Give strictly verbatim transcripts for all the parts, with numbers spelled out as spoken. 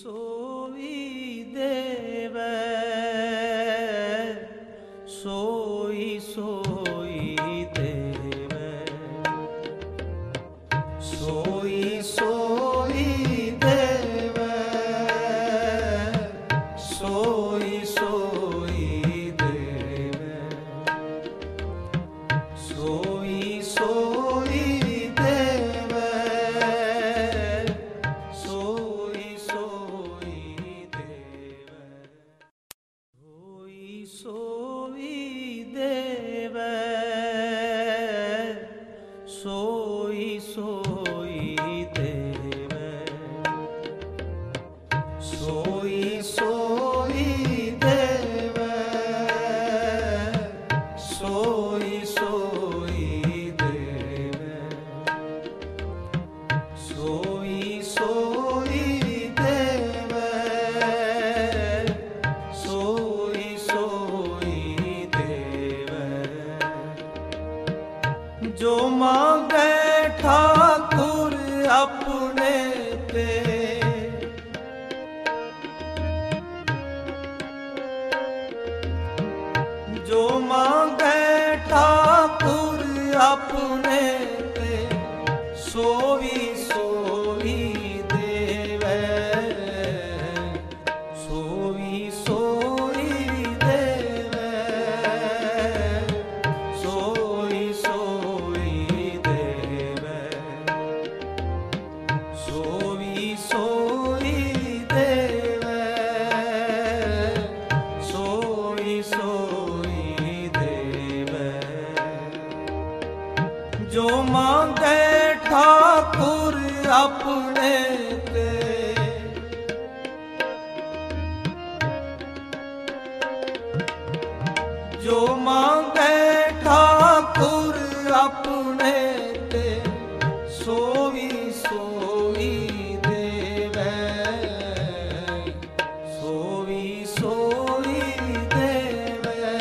सोई देवै सोई सोई देवै सोई सोई देवै सोई सोई देवै सोई सोई सोई सोई देवै सोई सोई देवै सोई सोई देवै सोई सोई देवै सोई सोई देवै जो मांगे ठाकुर अपने ते जो मांगे ठाकुर अपने ते सोई सोई देवै सोई सोई देवै सोई सोई देवै सोई सोई देवै सोई सोई देवै जो मांगे ठाकुर अपने ते जो मांगे ठाकुर अपने ते सोई सोई देवै सोई सोई देवै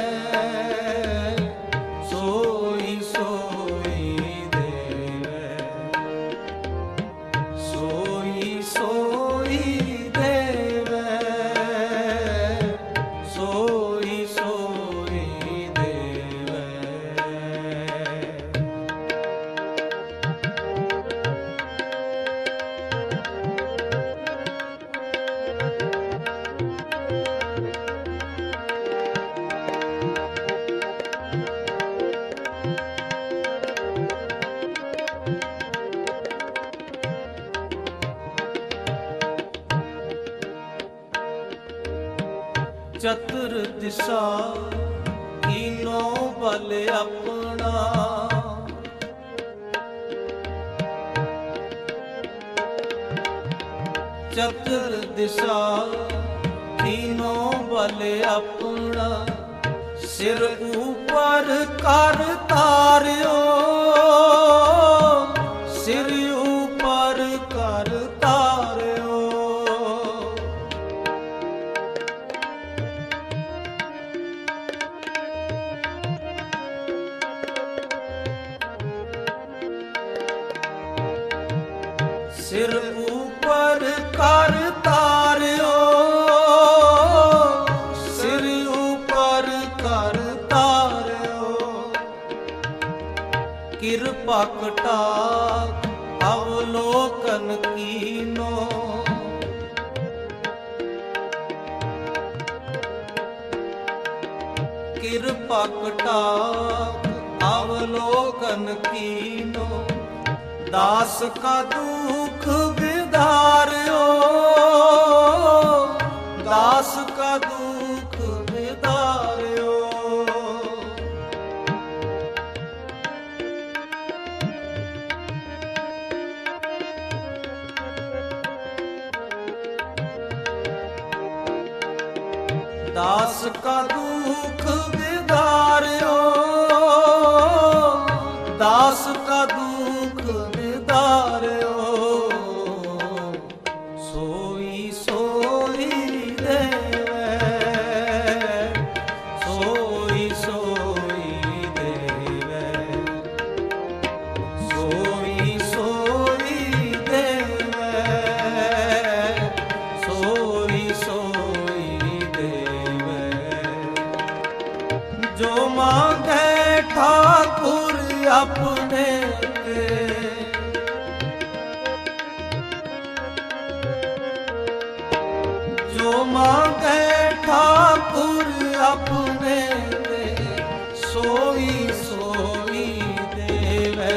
सोई सोई देवै सोई सोई देवै सोई सोई देवै चतुर दिशा कीनो बल अपना चतुर दिशा कीनो बल अपना सिर ऊपर कर तारियो सिर ऊपर कर तारियो सिर ऊपर कर तारियो सिर ऊपर कर तारियो किरपा कटाक्ष अवलोकन कीनो किरपा कटाक्ष अवलोकन कीनो दास का दुख विदार्यो दास का दुख विदार्यो दास का दुख विदार्यो दास का दुख विदार्यो सोई सोई देवै सोई सोई देवै सोई सोई देवै सोई मांगे ठाकुर अपने के, जो मांगे ठाकुर अपने के, सोई सोई देवे,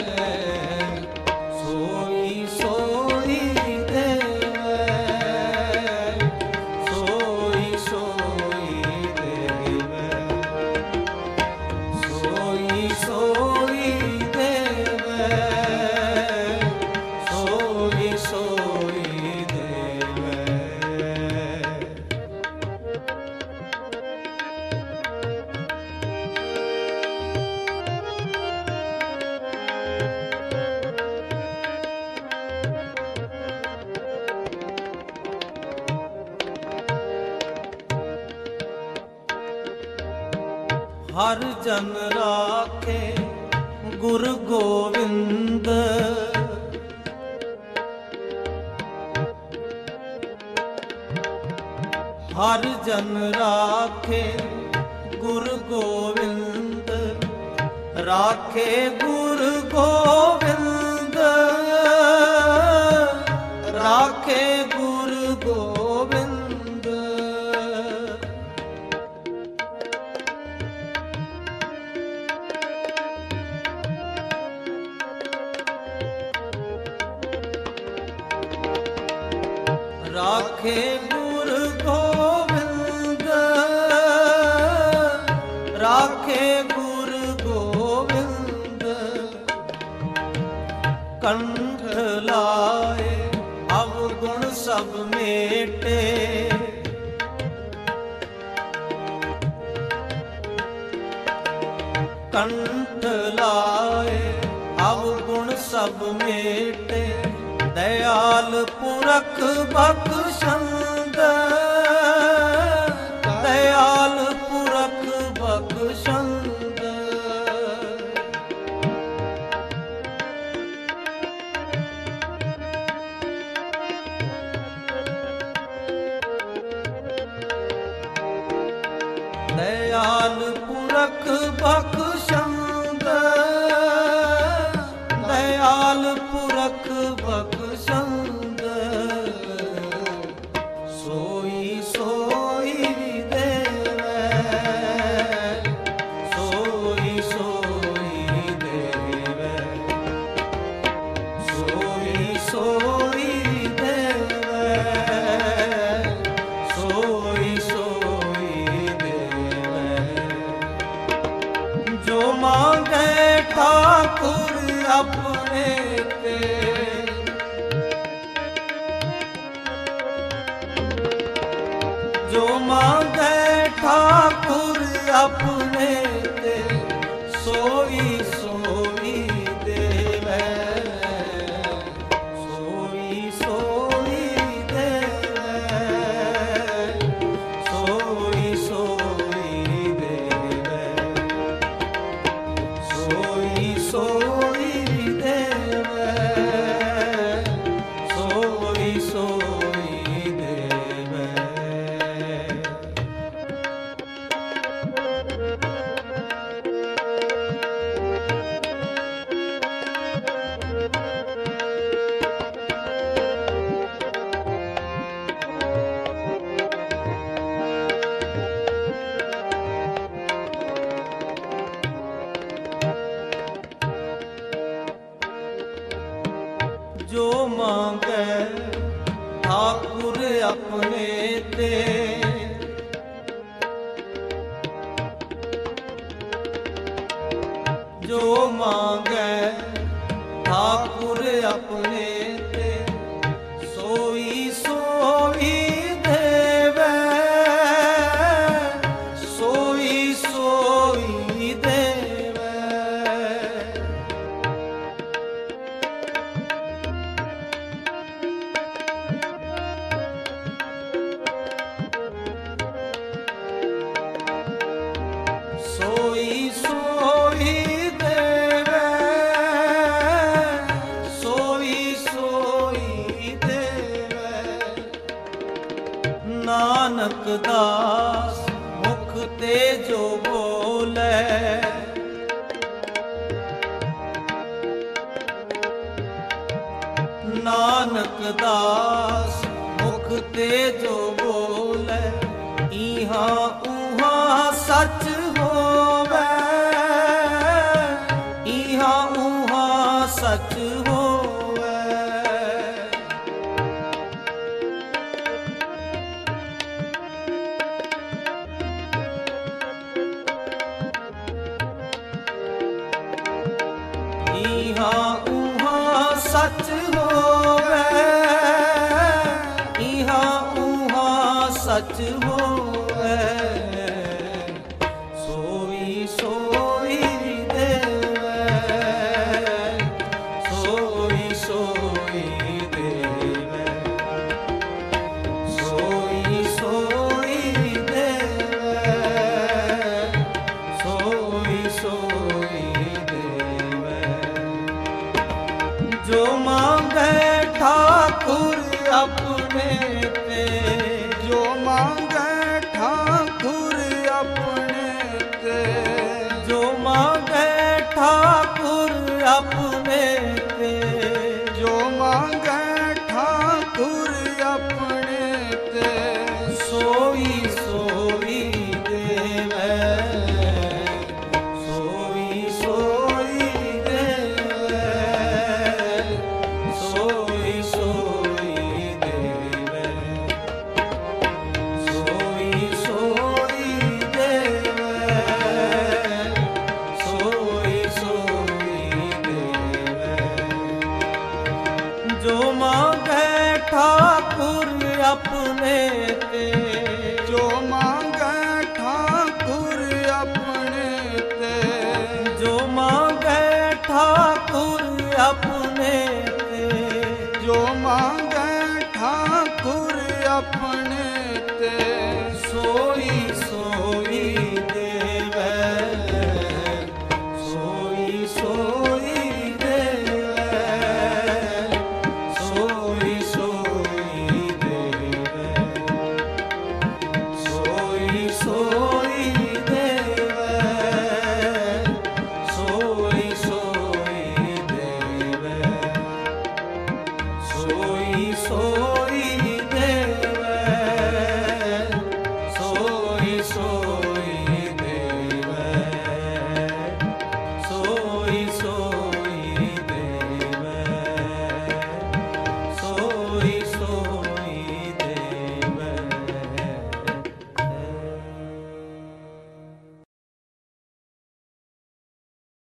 सोई सोई देवे, सोई सोई देवे, सोई सोई देवे, सोई सोई देवे। हर जन राखे गुरु गोविंद, हर जन राखे गुरु गोविंद, राखे गुरु गोविंद, राखे गुरु गोविंद। राखे गुरु गोविंद, राखे गुरु गोविंद, कंठ लाए अवगुण सब मेटे, कंठ लाए अवगुण सब मेटे, दयाल पुरख बख्शंद, दयाल पुरख बख्शंद। दयाल पुरख बख्शंद, दयाल पुरख बख्शंद, सोई सोई देवे, सोई सोई देवे, सोई सोई देवे, सोई सोई देवे। जो मांगे ठाकुर अपने के, जो मांगे ठाकुर अपने के, सोई सोई देवे, सोई सोई देवे, सोई सोई देवे, सोई सोई देवे, सोई सोई देवे। जो मांगे ठाकुर अपने ते, जो मांगे ठाकुर अपने ते, सोई सोई देवे, सोई सोई देवे। सोई सोई देवे, सोई सोई देवे। नानक दास मुख ते जो बोले, सच होवे, इहा उहा सच होवे। इहा उहा सच होवे,